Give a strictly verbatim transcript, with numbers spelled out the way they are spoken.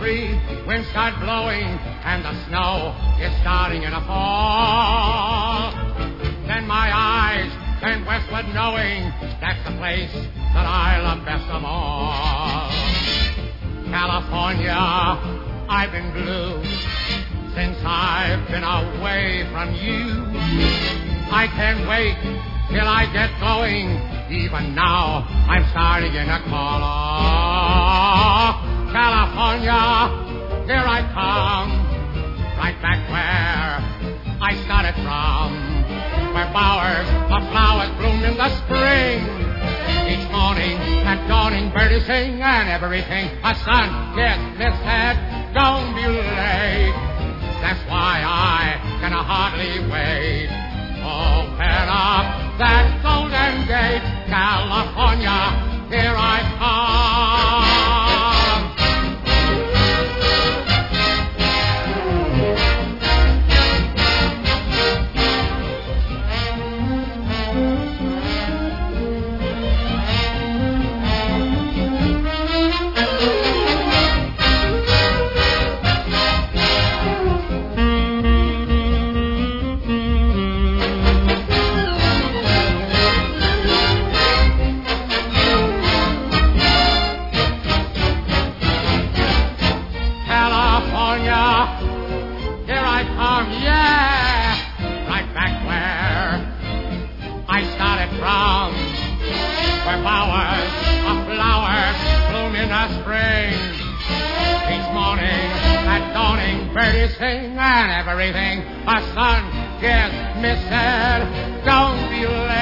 free, winds start blowing, and the snow is starting to fall. Then my eyes turn westward knowing that's the place that I love best of all. California, I've been blue since I've been away from you. I can't wait till I get going. Even now, I'm starting in a call. Oh, California, here I come, right back where I started from, where bowers of flowers bloom in the spring. Each morning at dawning, birdies sing, and everything a sun gets misted. Don't be late. That's why I can hardly wait. Open up that golden gate, California, here I come. Birdies sing and everything a sun gets misted. Don't be late.